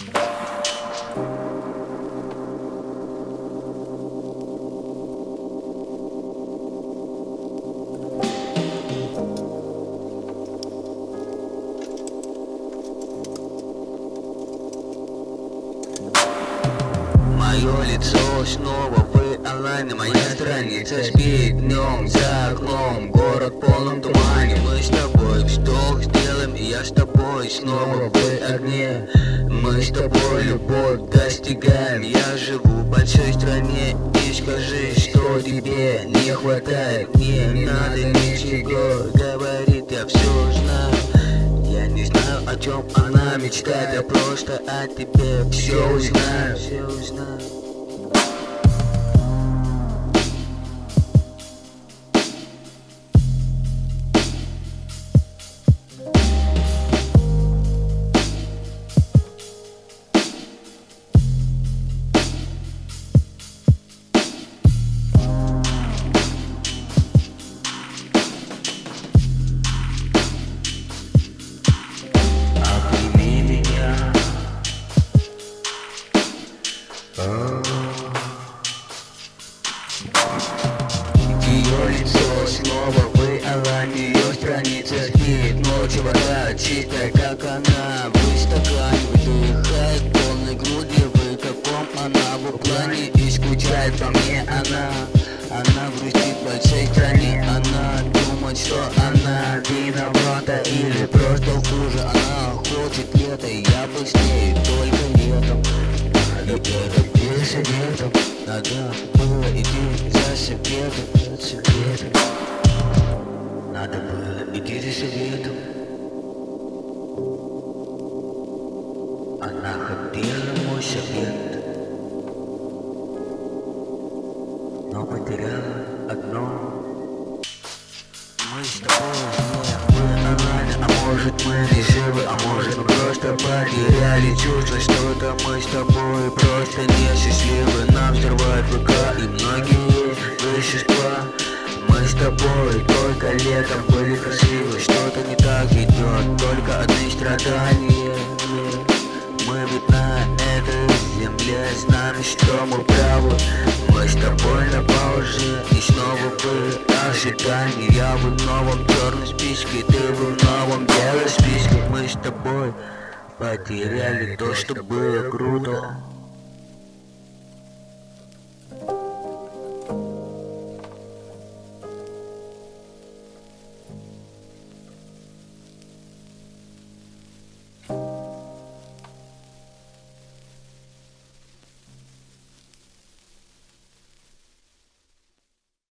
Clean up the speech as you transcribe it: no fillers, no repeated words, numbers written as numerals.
Мое лицо снова в онлайне, моя страница спит днем за окном. Город в полном тумане, мы с тобой вздох сделаем, и я с тобой снова в огне. Мы с тобой любовь достигаем, я живу в большой стране. И скажи, что тебе не хватает, не надо ничего говорить, я все знаю. Я не знаю, о чем она мечтает, я просто о тебе все узнаю, все узнаю. Ее лицо снова в онлайне, ее страница спит, ночью вода чистая, как она. В стакане выдыхает полной грудью, в каком она в плане. И скучает по мне она грустит в большой стране. Она думает, что она виновата или просто хуже. Она хочет лето, я бы с ней только летом. И это без советов, надо было идти за советом, надо было идти за советом. Она хотела мой совет, но потеряла одно. Мы с тобой мы онлайн, а может мы не живы, а может мы просто потеряли чувство. Что-то мы с тобой просто несчастливы. Нам взрывают ВК и многие вещества. Мы с тобой только летом были красивы. Что-то не так идет, только одни страдания. Мы ведь на этой земле знаем, что мы правы. Мы с тобой на паузе и снова в ожидании. Я в новом черном списке, ты в новом белом списке. Мы с тобой потеряли то, что было круто.